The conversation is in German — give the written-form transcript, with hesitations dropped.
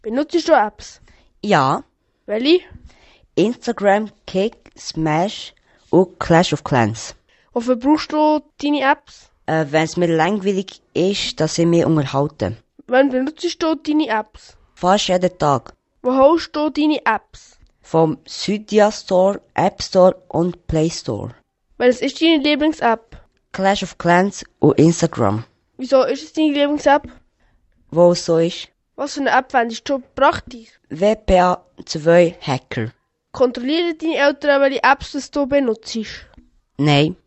Benutzt du Apps? Ja, Welche? Instagram, Kick, Smash und Clash of Clans. Wofür brauchst du deine Apps? Wenn es mir langweilig ist, dass ich mich unterhalte. Wann benutzt du deine Apps? Fast jeden Tag. Wo holst du deine Apps? Vom Cydia Store, App Store und Play Store. Welches ist deine Lieblings-App? Clash of Clans und Instagram. Wieso ist es deine Lieblings-App? Wo es so ist. Was für eine App findest du praktisch? WPA 2 Hacker. Kontrollieren deine Eltern, welche Apps du benutzt? Nein.